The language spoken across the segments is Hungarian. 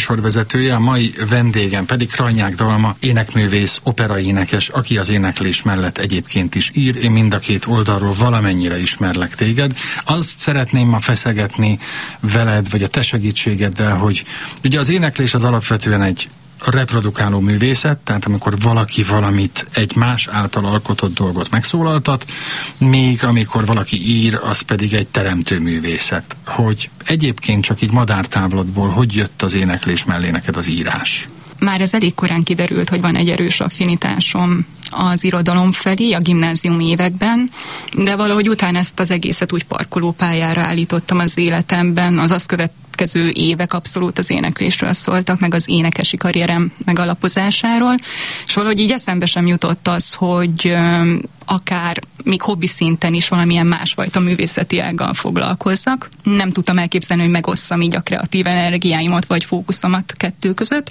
műsorvezetője, a mai vendégem pedig Krajnyák Dalma, énekművész, operaénekes, aki az éneklés mellett egyébként is ír. Én mind a két oldalról valamennyire ismerlek téged. Azt szeretném ma feszegetni veled, vagy a te segítségeddel, hogy ugye az éneklés az alapvetően egy reprodukáló művészet, tehát amikor valaki valamit, egy más által alkotott dolgot megszólaltat, még amikor valaki ír, az pedig egy teremtő művészet. Hogy egyébként csak így madártávlatból hogy jött az éneklés mellé neked az írás? Már ez elég korán kiderült, hogy van egy erős affinitásom az irodalom felé a gimnáziumi években, de valahogy utána ezt az egészet úgy parkolópályára állítottam az életemben, az azt következő évek abszolút az éneklésről szóltak, meg az énekesi karrierem megalapozásáról, és valahogy így eszembe sem jutott az, hogy akár még hobbi szinten is valamilyen másfajta művészeti ággal foglalkozzak. Nem tudtam elképzelni, hogy megosszam így a kreatív energiáimat vagy fókuszomat kettő között,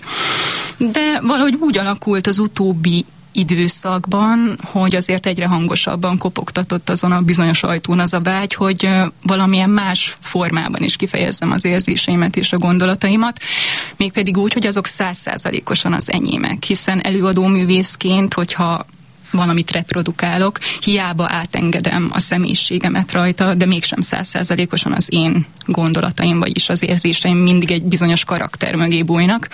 de valahogy úgy alakult az utóbbi időszakban, hogy azért egyre hangosabban kopogtatott azon a bizonyos ajtón az a vágy, hogy valamilyen más formában is kifejezzem az érzéseimet és a gondolataimat, mégpedig úgy, hogy azok 100%-osan az enyémek, hiszen előadó művészként, hogyha valamit reprodukálok, hiába átengedem a személyiségemet rajta, de mégsem 100%-osan az én gondolataim, vagyis az érzéseim mindig egy bizonyos karakter mögé bújnak.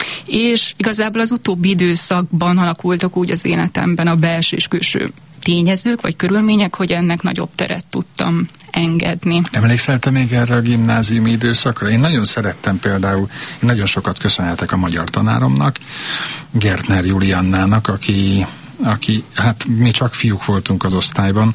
És igazából az utóbbi időszakban alakultak úgy az életemben a belső és külső tényezők vagy körülmények, hogy ennek nagyobb teret tudtam engedni. Emlékszel te még erre a gimnáziumi időszakra? Én nagyon szerettem például, én nagyon sokat köszönhetek a magyar tanáromnak, Gertner Juliannának, aki hát mi csak fiúk voltunk az osztályban,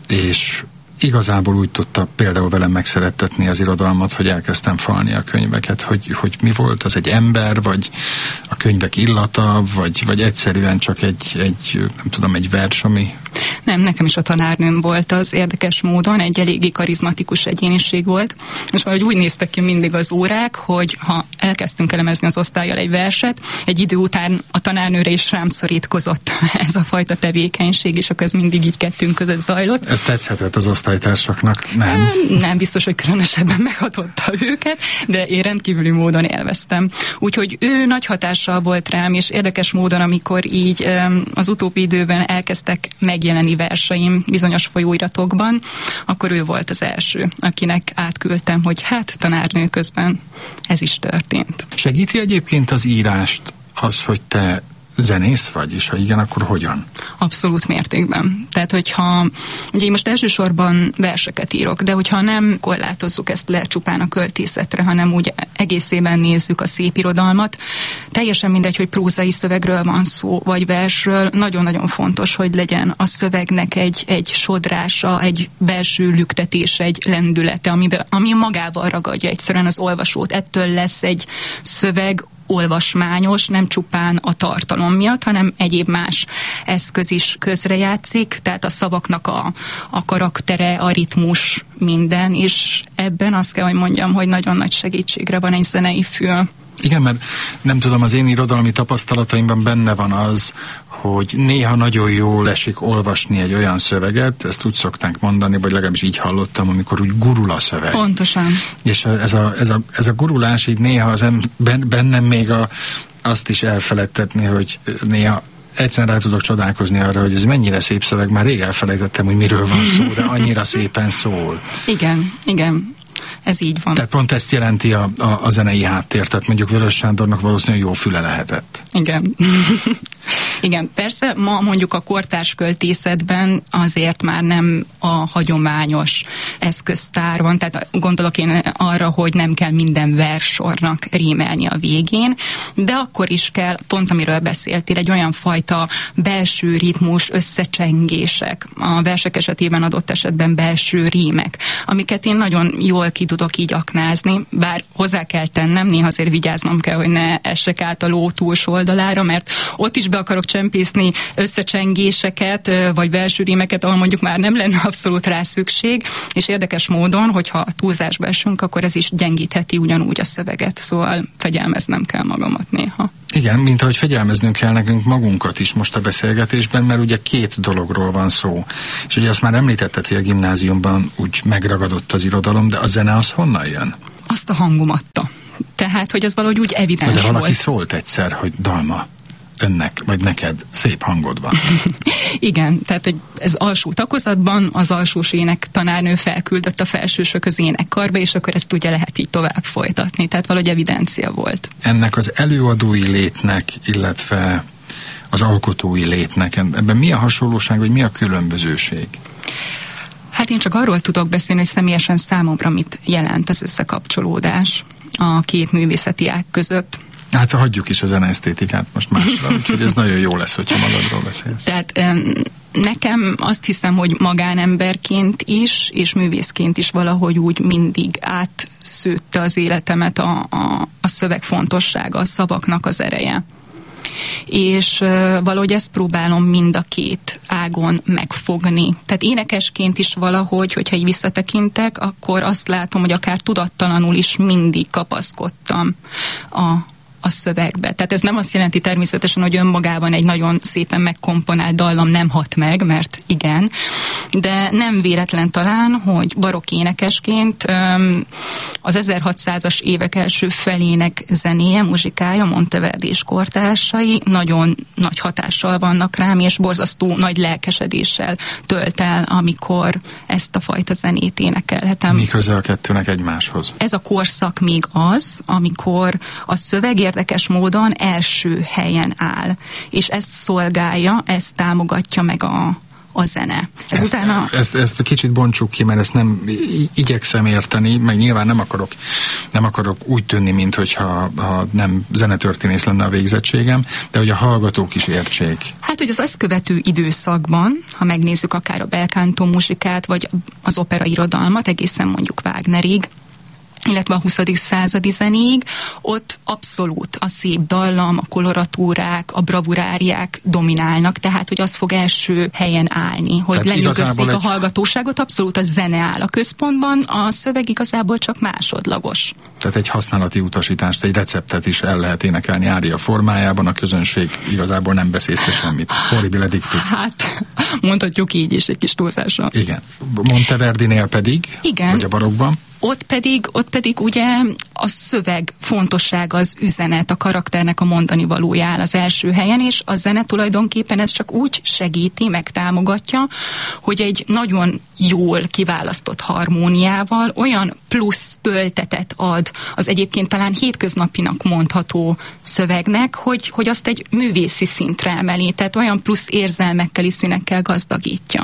és igazából úgy tudta például velem megszerettetni az irodalmat, hogy elkezdtem falni a könyveket, hogy mi volt, az egy ember, vagy a könyvek illata, vagy egyszerűen csak egy nem tudom, egy vers, ami... Nem, nekem is a tanárnőm volt az, érdekes módon, egy eléggé karizmatikus egyéniség volt, és valahogy úgy néztek ki mindig az órák, hogy ha elkezdtünk elemezni az osztállyal egy verset, egy idő után a tanárnőre is rám szorítkozott ez a fajta tevékenység, és akkor ez mindig így kettőnk között zajlott. Ez tetszhetett az osztálytársaknak? Nem. Nem biztos, hogy különösebben meghatotta őket, de én rendkívüli módon élveztem. Úgyhogy ő nagy hatással volt rám, és érdekes módon, amikor így az utóbbi időben elkezdtek megjelenni verseim bizonyos folyóiratokban, akkor ő volt az első, akinek átküldtem, hogy hát tanárnő közben ez is történt. Segíti egyébként az írást az, hogy te zenész vagy, és ha igen, akkor hogyan? Abszolút mértékben. Tehát, hogyha, ugye én most elsősorban verseket írok, de hogyha nem korlátozzuk ezt le csupán a költészetre, hanem úgy egészében nézzük a szép irodalmat, teljesen mindegy, hogy prózai szövegről van szó, vagy versről, nagyon-nagyon fontos, hogy legyen a szövegnek egy sodrása, egy belső lüktetése, egy lendülete, ami magával ragadja egyszerűen az olvasót. Ettől lesz egy szöveg olvasmányos, nem csupán a tartalom miatt, hanem egyéb más eszköz is közrejátszik, tehát a szavaknak a karaktere, a ritmus, minden, és ebben azt kell, hogy mondjam, hogy nagyon nagy segítségre van egy zenei fül. Igen, mert nem tudom, az én irodalmi tapasztalataimban benne van az, hogy néha nagyon jól esik olvasni egy olyan szöveget, ezt úgy szokták mondani, vagy legalábbis így hallottam, amikor úgy gurul a szöveg. Pontosan. És ez a gurulás így néha bennem még azt is elfeledtetni, hogy néha egyszerűen rá tudok csodálkozni arra, hogy ez mennyire szép szöveg, már rég elfelejtettem, hogy miről van szó, de annyira szépen szól. Igen. Ez így van. Tehát pont ezt jelenti a zenei háttér, tehát mondjuk Vörös Sándornak valószínűleg jó füle lehetett. Igen. Igen, persze ma mondjuk a kortárs költészetben azért már nem a hagyományos eszköztár van, tehát gondolok én arra, hogy nem kell minden verssornak rímelni a végén, de akkor is kell, pont amiről beszéltél, egy olyan fajta belső ritmus, összecsengések, a versek esetében adott esetben belső rímek, amiket én nagyon jól ki tudok így aknázni, bár hozzá kell tennem, néha azért vigyáznom kell, hogy ne essek át a ló túlsó oldalára, mert ott is be akarok csempészni összecsengéseket, vagy belső rímeket, ahol mondjuk már nem lenne abszolút rá szükség, és érdekes módon, hogyha túlzásba esünk, akkor ez is gyengítheti ugyanúgy a szöveget, szóval fegyelmeznem kell magamat néha. Igen, mint ahogy fegyelmeznünk kell nekünk magunkat is most a beszélgetésben, mert ugye két dologról van szó. És ugye azt már említetted, hogy a gimnáziumban úgy megragadott az irodalom, de a zene az honnan jön? Azt a hangom adta. Tehát Tehát, hogy az valahogy úgy evidens volt. De valaki volt. szólt egyszer, hogy Dalma, önnek, vagy neked szép hangod van. Igen, tehát hogy ez alsó takozatban az alsós ének tanárnő felküldött a felsősök az énekkarba, és akkor ezt ugye lehet így tovább folytatni. Tehát valahogy evidencia volt. Ennek az előadói létnek, illetve az alkotói létnek, ebben mi a hasonlóság, vagy mi a különbözőség? Hát én csak arról tudok beszélni, hogy személyesen számomra mit jelent az összekapcsolódás a két művészeti ág között. Hát hagyjuk is a zeneesztétikát most másra, úgyhogy ez nagyon jó lesz, hogyha magadról beszélsz. Tehát nekem azt hiszem, hogy magánemberként is, és művészként is valahogy úgy mindig átszőtte az életemet a szöveg fontossága, a szavaknak az ereje. És valahogy ezt próbálom mind a két ágon megfogni. Tehát énekesként is valahogy, hogyha így visszatekintek, akkor azt látom, hogy akár tudattalanul is mindig kapaszkodtam a szövegbe. Tehát ez nem azt jelenti természetesen, hogy önmagában egy nagyon szépen megkomponált dallam nem hat meg, mert igen, de nem véletlen talán, hogy barokk énekesként az 1600-as évek első felének zenéje, muzsikája, Monteverdi és kortársai nagyon nagy hatással vannak rám, és borzasztó nagy lelkesedéssel tölt el, amikor ezt a fajta zenét énekelhetem. Mi köze a kettőnek egymáshoz? Ez a korszak még az, amikor a szöveg érdekes módon első helyen áll, és ezt szolgálja, ezt támogatja meg a zene. Ezt kicsit bontsuk ki, mert ezt nem igyekszem érteni, meg nyilván nem akarok úgy tűnni, mintha nem zenetörténész lenne a végzettségem, de hogy a hallgatók is értsék. Hát, hogy az ezt követő időszakban, ha megnézzük akár a belkántó muzsikát, vagy az operairodalmat, egészen mondjuk Wagnerig, illetve a 20. századi zenéig, ott abszolút a szép dallam, a koloratúrák, a bravuráriák dominálnak, tehát hogy az fog első helyen állni, hogy lenyűgözzék a hallgatóságot, abszolút a zene áll a központban, a szöveg igazából csak másodlagos. Tehát egy használati utasítást, egy receptet is el lehet énekelni ária formájában, a közönség igazából nem beszél semmit. Horribile dictu. Hát, mondhatjuk így is, egy kis túlzásra. Igen. Monteverdinél pedig, igen. Vagy a barokkban? Ott pedig ugye a szöveg fontossága, az üzenet, a karakternek a mondani valója áll az első helyen, és a zene tulajdonképpen ez csak úgy segíti, megtámogatja, hogy egy nagyon jól kiválasztott harmóniával olyan plusz töltetet ad az egyébként talán hétköznapinak mondható szövegnek, hogy azt egy művészi szintre emeli, tehát olyan plusz érzelmekkel és színekkel gazdagítja.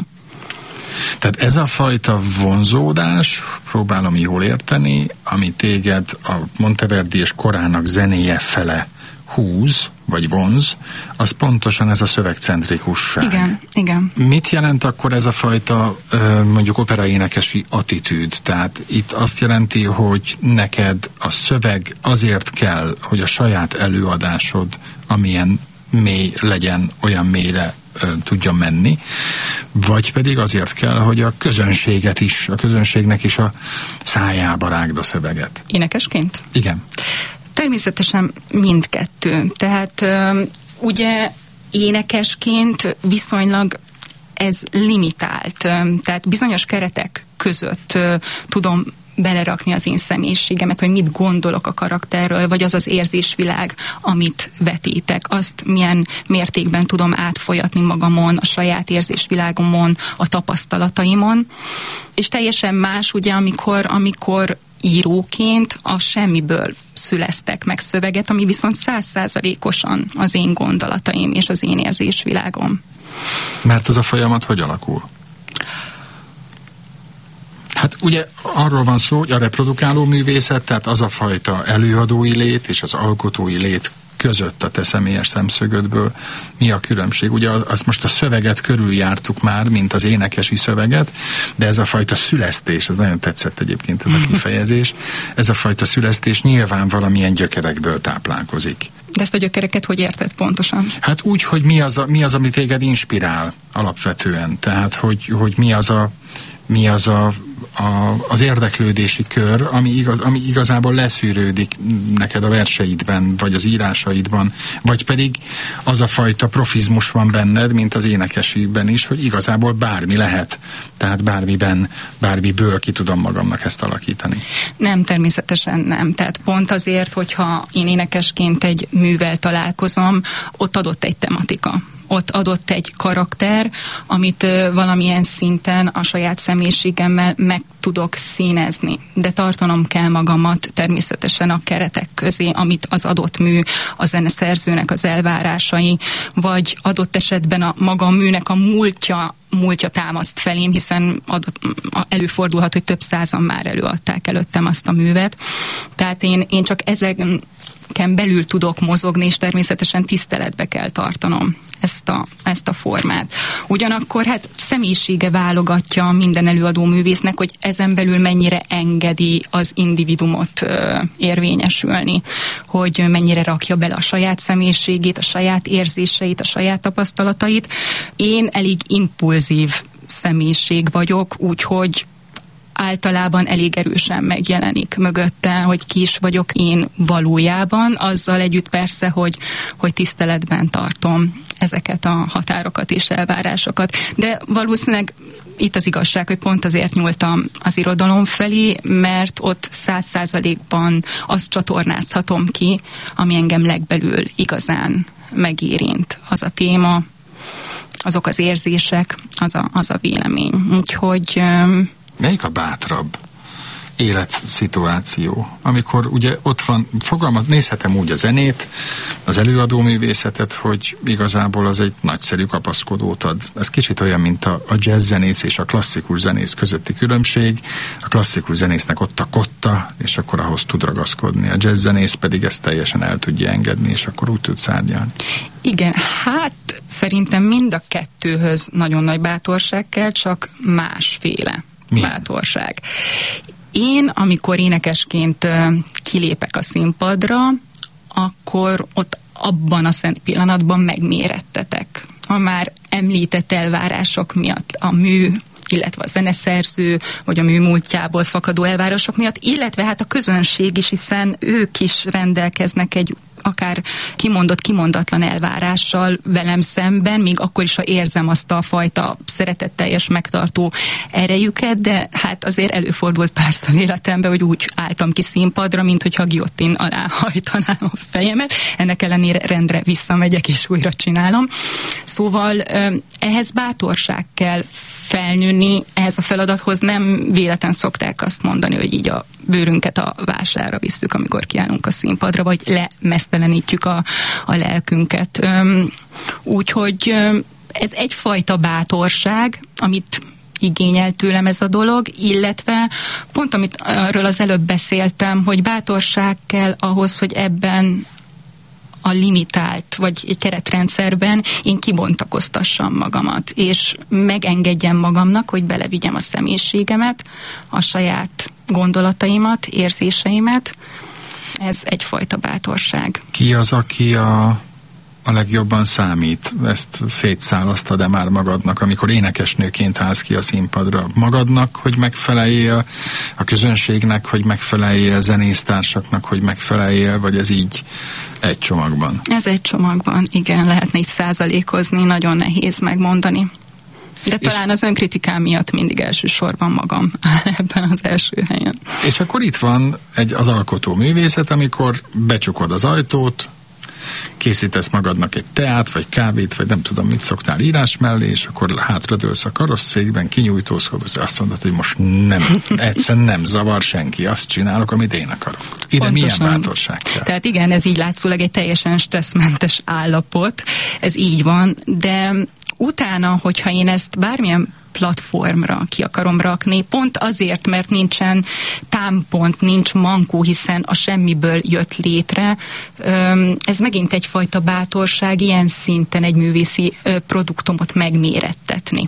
Tehát ez a fajta vonzódás, próbálom jól érteni, ami téged a Monteverdi és korának zenéje fele húz, vagy vonz, az pontosan ez a szövegcentrikusság. Igen. Mit jelent akkor ez a fajta mondjuk operaénekesi attitűd? Tehát itt azt jelenti, hogy neked a szöveg azért kell, hogy a saját előadásod, amilyen mély legyen, olyan mélyre tudjon menni, vagy pedig azért kell, hogy a közönségnek is a szájába rágd a szöveget. Énekesként? Igen. Természetesen mindkettő. Tehát ugye énekesként viszonylag ez limitált. Tehát bizonyos keretek között tudom belerakni az én személyiségemet, hogy mit gondolok a karakterről, vagy az az érzésvilág, amit vetítek. Azt milyen mértékben tudom átfolyatni magamon, a saját érzésvilágomon, a tapasztalataimon. És teljesen más, ugye, amikor íróként a semmiből szüleztek meg szöveget, ami viszont 100%-osan az én gondolataim és az én érzésvilágom. Mert ez a folyamat hogy alakul? Hát ugye arról van szó, hogy a reprodukáló művészet, tehát az a fajta előadói lét és az alkotói lét között a te személyes szemszögödből mi a különbség? Ugye azt most a szöveget körüljártuk már, mint az énekesi szöveget, de ez a fajta szülesztés, ez nagyon tetszett egyébként ez a kifejezés, ez a fajta szülesztés nyilván valamilyen gyökerekből táplálkozik. De ezt a gyökereket hogy érted pontosan? Hát úgy, hogy mi az, ami téged inspirál alapvetően. Tehát, hogy mi az a az érdeklődési kör, ami igazából leszűrődik neked a verseidben, vagy az írásaidban, vagy pedig az a fajta profizmus van benned, mint az énekesiben is, hogy igazából bármi lehet, tehát bármiből ki tudom magamnak ezt alakítani. Nem, természetesen nem. Tehát pont azért, hogyha én énekesként egy művel találkozom, ott adott egy tematika. Ott adott egy karakter, amit valamilyen szinten a saját személyiségemmel meg tudok színezni. De tartanom kell magamat természetesen a keretek közé, amit az adott mű, a zeneszerzőnek az elvárásai, vagy adott esetben a maga műnek a múltja támaszt felém, hiszen előfordulhat, hogy több százan már előadták előttem azt a művet. Tehát én csak ezeken belül tudok mozogni, és természetesen tiszteletbe kell tartanom ezt a formát. Ugyanakkor hát személyisége válogatja minden előadó művésznek, hogy ezen belül mennyire engedi az individumot érvényesülni, hogy mennyire rakja bele a saját személyiségét, a saját érzéseit, a saját tapasztalatait. Én elég impulzív személyiség vagyok, úgyhogy általában elég erősen megjelenik mögötte, hogy ki is vagyok én valójában, azzal együtt persze, hogy tiszteletben tartom ezeket a határokat és elvárásokat. De valószínűleg itt az igazság, hogy pont azért nyúltam az irodalom felé, mert ott 100%-ban azt csatornázhatom ki, ami engem legbelül igazán megérint. Az a téma, azok az érzések, az a vélemény. Úgyhogy melyik a bátrabb életszituáció, amikor ugye ott van, nézhetem úgy a zenét, az előadó művészetet, hogy igazából az egy nagyszerű kapaszkodót ad. Ez kicsit olyan, mint a jazz zenész és a klasszikus zenész közötti különbség. A klasszikus zenésznek ott a kotta, és akkor ahhoz tud ragaszkodni. A jazz zenész pedig ezt teljesen el tudja engedni, és akkor úgy tud szárnyalni. Igen, hát szerintem mind a kettőhöz nagyon nagy bátorság kell, csak másféle bátorság. Én, amikor énekesként kilépek a színpadra, akkor ott abban a szent pillanatban megmérettetek. A már említett elvárások miatt, a mű, illetve a zeneszerző, vagy a mű múltjából fakadó elvárások miatt, illetve hát a közönség is, hiszen ők is rendelkeznek egy akár kimondott, kimondatlan elvárással velem szemben, még akkor is, ha érzem azt a fajta szeretetteljes megtartó erejüket, de hát azért előfordult párszor életemben, hogy úgy álltam ki színpadra, mint hogyha guillotine alá hajtanám a fejemet. Ennek ellenére rendre visszamegyek és újra csinálom. Szóval ehhez bátorság kell felnőni, ehhez a feladathoz nem véletlen szokták azt mondani, hogy így a bőrünket a vására visszük, amikor kiállunk a színpadra, vagy lemeztelenítjük a lelkünket. Úgyhogy ez egyfajta bátorság, amit igényel tőlem ez a dolog, illetve pont amiről az előbb beszéltem, hogy bátorság kell ahhoz, hogy ebben a limitált, vagy egy keretrendszerben én kibontakoztassam magamat, és megengedjem magamnak, hogy belevigyem a személyiségemet, a saját gondolataimat, érzéseimet. Ez egyfajta bátorság. Ki az, aki a legjobban számít? Ezt szétszálasztad-e már magadnak, amikor énekesnőként állsz ki a színpadra? Magadnak, hogy megfeleljél, a közönségnek, hogy megfeleljél, zenésztársaknak, hogy megfeleljél, vagy ez így egy csomagban? Ez egy csomagban, igen, lehetne így százalékozni, nagyon nehéz megmondani. De talán az önkritikám miatt mindig elsősorban magam ebben az első helyen. És akkor itt van az alkotó művészet, amikor becsukod az ajtót, készítesz magadnak egy teát, vagy kávét, vagy nem tudom, mit szoktál írás mellé, és akkor hátradőlsz a karosszékben, kinyújtózkodsz, azt mondod, hogy most egyszerűen nem zavar senki, azt csinálok, amit én akarok. Ide pontosan. Milyen bátorság kell? Tehát igen, ez így látszólag egy teljesen stresszmentes állapot, ez így van, de utána, hogyha én ezt bármilyen platformra ki akarom rakni, pont azért, mert nincsen támpont, nincs mankó, hiszen a semmiből jött létre. Ez megint egyfajta bátorság, ilyen szinten egy művészi produktumot megmérettetni.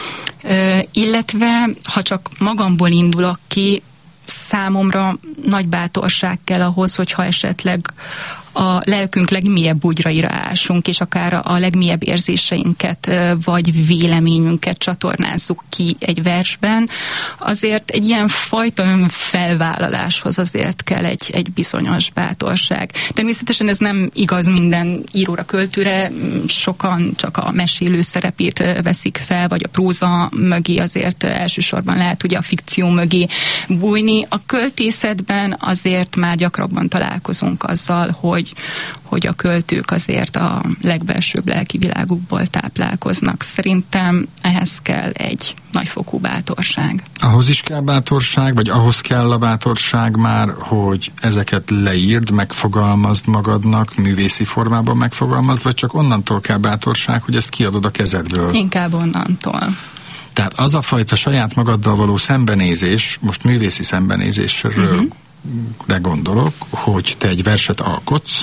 Illetve, ha csak magamból indulok ki, számomra nagy bátorság kell ahhoz, hogyha esetleg a lelkünk legmélyebb bugyraira ásunk, és akár a legmélyebb érzéseinket vagy véleményünket csatornázzuk ki egy versben, azért egy ilyen fajta önfelvállaláshoz azért kell egy bizonyos bátorság. Természetesen ez nem igaz minden íróra, költőre, sokan csak a mesélő szerepét veszik fel, vagy a próza mögé, azért elsősorban lehet ugye a fikció mögé bújni. A költészetben azért már gyakrabban találkozunk azzal, hogy a költők azért a legbelsőbb lelki világukból táplálkoznak. Szerintem ehhez kell egy nagyfokú bátorság. Ahhoz is kell bátorság, vagy ahhoz kell a bátorság már, hogy ezeket leírd, megfogalmazd magadnak, művészi formában megfogalmazd, vagy csak onnantól kell bátorság, hogy ezt kiadod a kezedből? Inkább onnantól. Tehát az a fajta saját magaddal való szembenézés, most művészi szembenézésről gondolok, hogy te egy verset alkotsz,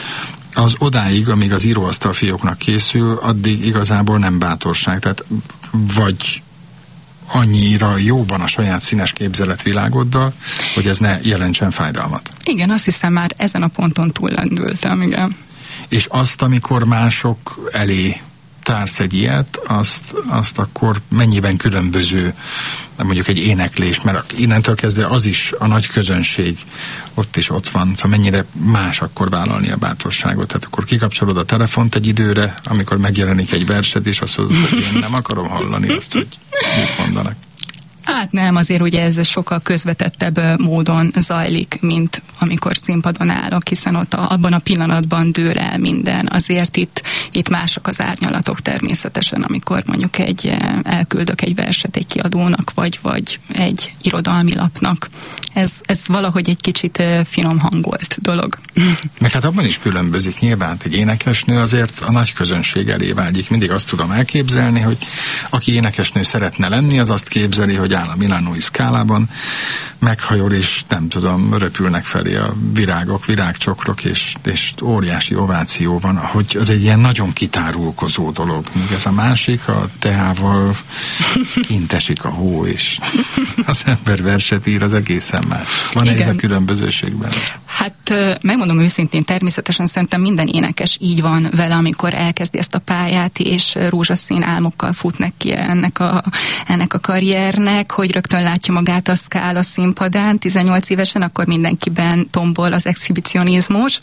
az odáig, amíg az íróasztal fióknak készül, addig igazából nem bátorság. Tehát vagy annyira jóban a saját színes képzeletvilágoddal, hogy ez ne jelentsen fájdalmat. Igen, azt hiszem már ezen a ponton túllendültem, igen. És azt, amikor mások elé társz egy ilyet, azt akkor mennyiben különböző mondjuk egy éneklés, mert innentől kezdve az is a nagy közönség ott is ott van, szóval mennyire más akkor vállalni a bátorságot. Tehát akkor kikapcsolod a telefont egy időre, amikor megjelenik egy versed, és azt mondod, hogy én nem akarom hallani azt, hogy mit mondanak. Hát nem, azért ugye ez sokkal közvetettebb módon zajlik, mint amikor színpadon állok, hiszen ott abban a pillanatban dől el minden. Azért itt mások az árnyalatok természetesen, amikor mondjuk elküldök egy verset egy kiadónak, vagy egy irodalmi lapnak. Ez valahogy egy kicsit finom hangolt dolog. Meg hát abban is különbözik nyilván, egy énekesnő azért a nagy közönség elé vágyik. Mindig azt tudom elképzelni, hogy aki énekesnő szeretne lenni, az azt képzeli, hogy áll a Milánói Szkálában, meghajol, és nem tudom, röpülnek felé a virágok, virágcsokrok, és óriási ováció van, hogy az egy ilyen nagyon kitárulkozó dolog. Míg ez a másik, a teával kint esik a hó, és az ember verset ír, az egészen más. Van ez a különbözőségben? Hát megmondom őszintén, természetesen szerintem minden énekes így van vele, amikor elkezdi ezt a pályát, és rózsaszín álmokkal fut neki ennek a karriernek, hogy rögtön látja magát a Szkála színpadán, 18 évesen, akkor mindenkiben tombol az exhibicionizmus,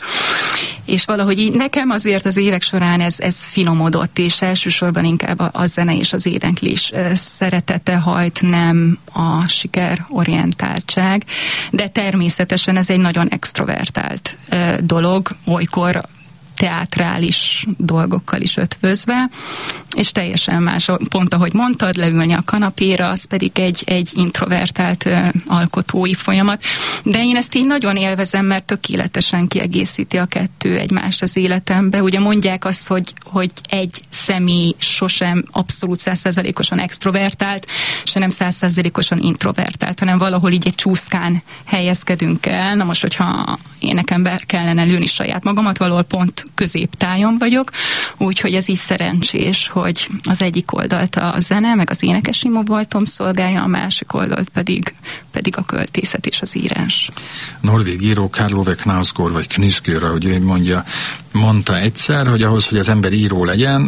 és valahogy így nekem azért az évek során ez finomodott, és elsősorban inkább a zene és az éneklés szeretete hajt, nem a sikerorientáltság, de természetesen ez egy nagyon extrovertált dolog, olykor teátrális dolgokkal is ötvözve, és teljesen más, pont ahogy mondtad, leülni a kanapéra, az pedig egy introvertált alkotói folyamat. De én ezt így nagyon élvezem, mert tökéletesen kiegészíti a kettő egymást az életembe. Ugye mondják azt, hogy egy személy sosem abszolút 100%-osan extrovertált, se nem 100%-osan introvertált, hanem valahol így egy csúszkán helyezkedünk el. Na most, hogyha én nekem be kellene lőni saját magamat, valahol pont középtájon vagyok, úgyhogy ez így szerencsés, hogy az egyik oldalt a zene, meg az énekesi voltom szolgálja, a másik oldalt pedig a költészet és az írás. Norvég író Karl Ove Knausgård, vagy Knausgård, ahogy ő mondta egyszer, hogy ahhoz, hogy az ember író legyen,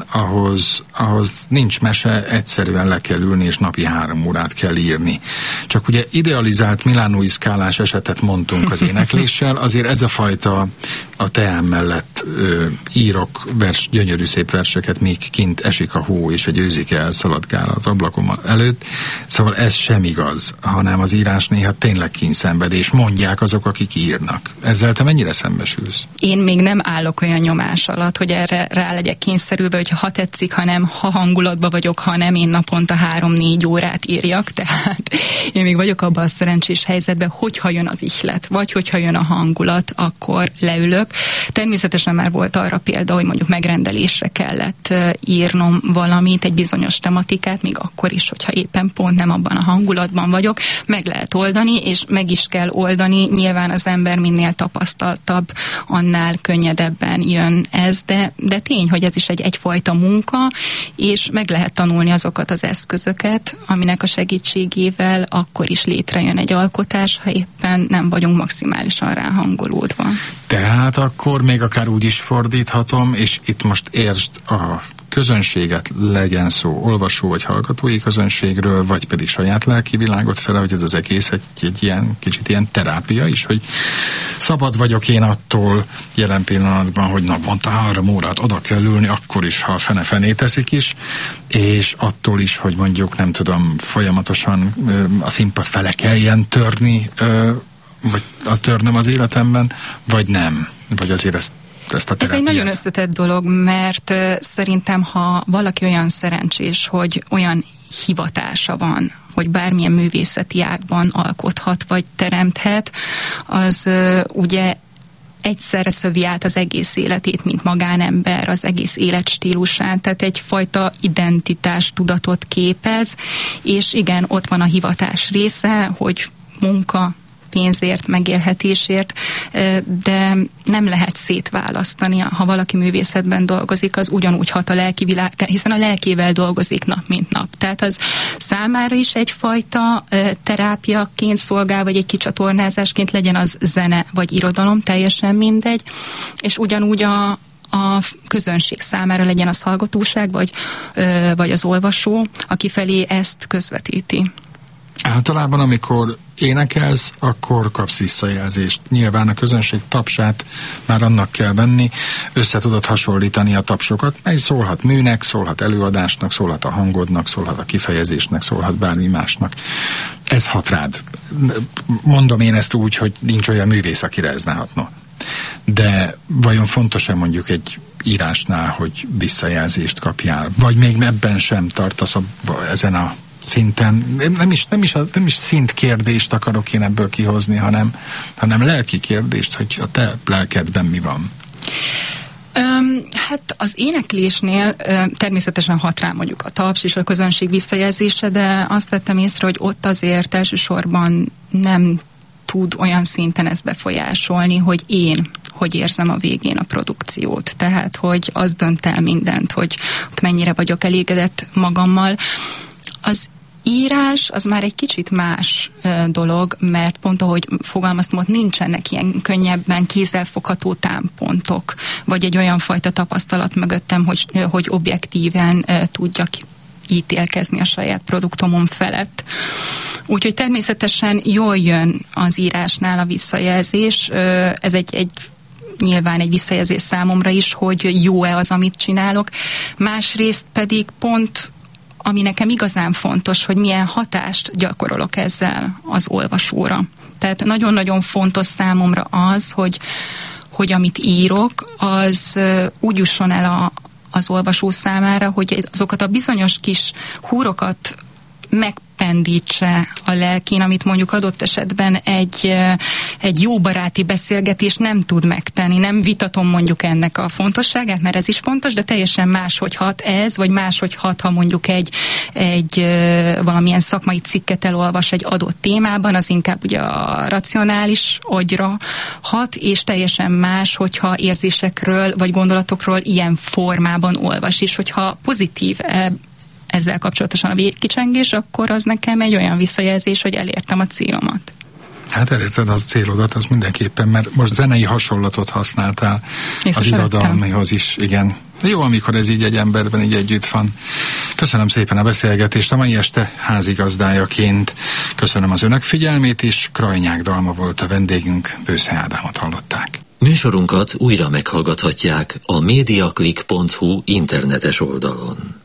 ahhoz nincs mese, egyszerűen le kell ülni, és napi 3 órát kell írni. Csak ugye idealizált milánói szkálás esetet mondtunk az énekléssel, azért ez a fajta a teám mellett írok gyönyörű szép verseket, míg kint esik a hó, és egy őzike elszaladgál az ablakom előtt. Szóval ez sem igaz, hanem az írás néha tényleg kínszenvedés, mondják azok, akik írnak. Ezzel te mennyire szembesülsz? Én még nem állok olyan nyomás alatt, hogy erre rá legyek kényszerülve, hogy ha tetszik, ha hangulatban vagyok, ha nem, én naponta 3-4 órát írjak, tehát én még vagyok abban a szerencsés helyzetben, hogyha jön az ihlet, vagy hogyha jön a hangulat, akkor leülök. Természetesen már volt arra példa, hogy mondjuk megrendelésre kellett írnom valamit, egy bizonyos tematikát, még akkor is, hogyha éppen pont nem abban a hangulatban vagyok, meg lehet oldani, és meg is kell oldani. Nyilván az ember minél tapasztaltabb, annál könnyedebben jön ez, de tény, hogy ez is egyfajta munka, és meg lehet tanulni azokat az eszközöket, aminek a segítségével akkor is létrejön egy alkotás, ha éppen nem vagyunk maximálisan ráhangolódva. Tehát akkor még akár úgy is fordíthatom, és itt most értsd a közönséget, legyen szó olvasó vagy hallgatói közönségről, vagy pedig saját lelki világot fele, hogy ez az egész egy ilyen, kicsit ilyen terápia is, hogy szabad vagyok én attól jelen pillanatban, hogy naponta 3 órát oda kell ülni, akkor is, ha a fene-fené teszik is, és attól is, hogy mondjuk nem tudom, folyamatosan a színpad fele kelljen törni, vagy az törnöm az életemben, vagy nem, vagy azért ezt a ez egy nagyon összetett dolog, mert szerintem, ha valaki olyan szerencsés, hogy olyan hivatása van, hogy bármilyen művészeti ágban alkothat, vagy teremthet, az ugye egyszerre szövi át az egész életét, mint magánember, az egész életstílusát, tehát egyfajta identitás tudatot képez, és igen, ott van a hivatás része, hogy munka, pénzért, megélhetésért, de nem lehet szétválasztani. Ha valaki művészetben dolgozik, az ugyanúgy hat a lelki világ, hiszen a lelkével dolgozik nap, mint nap. Tehát az számára is egyfajta terápiaként szolgál, vagy egy kicsatornázásként, legyen az zene vagy irodalom, teljesen mindegy, és ugyanúgy a közönség számára, legyen az hallgatóság, vagy az olvasó, aki felé ezt közvetíti. Általában, amikor énekelsz, akkor kapsz visszajelzést. Nyilván a közönség tapsát már annak kell venni, össze tudod hasonlítani a tapsokat, mely szólhat műnek, szólhat előadásnak, szólhat a hangodnak, szólhat a kifejezésnek, szólhat bármi másnak. Ez hat rád. Mondom én ezt úgy, hogy nincs olyan művész, akire ez ne hatna. De vajon fontos-e mondjuk egy írásnál, hogy visszajelzést kapjál? Vagy még ebben sem tartasz ezen a szinten, nem is szintkérdést akarok én ebből kihozni, hanem lelki kérdést, hogy a te lelkedben mi van. Hát az éneklésnél természetesen hat rá mondjuk a taps és a közönség visszajelzése, de azt vettem észre, hogy ott azért elsősorban nem tud olyan szinten ezt befolyásolni, hogy én hogy érzem a végén a produkciót. Tehát, hogy az dönt el mindent, hogy mennyire vagyok elégedett magammal. Az írás az már egy kicsit más dolog, mert pont ahogy fogalmaztam, ott nincsenek ilyen könnyebben kézzelfogható támpontok, vagy egy olyan fajta tapasztalat mögöttem, hogy objektíven tudjak ítélkezni a saját produktomon felett. Úgyhogy természetesen jól jön az írásnál a visszajelzés. Ez nyilván egy visszajelzés számomra is, hogy jó-e az, amit csinálok. Másrészt pedig pont ami nekem igazán fontos, hogy milyen hatást gyakorolok ezzel az olvasóra. Tehát nagyon-nagyon fontos számomra az, hogy amit írok, az úgy jusson el az olvasó számára, hogy azokat a bizonyos kis húrokat megpendítse a lelkén, amit mondjuk adott esetben egy jó baráti beszélgetés nem tud megtenni. Nem vitatom mondjuk ennek a fontosságát, mert ez is fontos, de teljesen máshogy hat ez, vagy máshogy hat, ha mondjuk egy valamilyen szakmai cikket elolvas egy adott témában, az inkább ugye a racionális agyra hat, és teljesen más, hogyha érzésekről vagy gondolatokról ilyen formában olvas, és hogyha pozitív ezzel kapcsolatosan a végkicsengés, akkor az nekem egy olyan visszajelzés, hogy elértem a célomat. Hát elérted az célodat, az mindenképpen, mert most zenei hasonlatot használtál és az irodalmihoz is, igen. Jó, amikor ez így egy emberben így együtt van. Köszönöm szépen a beszélgetést a mai este házigazdájaként. Köszönöm az önök figyelmét is. Krajnyák Dalma volt a vendégünk, Bősze Ádámot hallották. Műsorunkat újra meghallgathatják a mediaclick.hu internetes oldalon.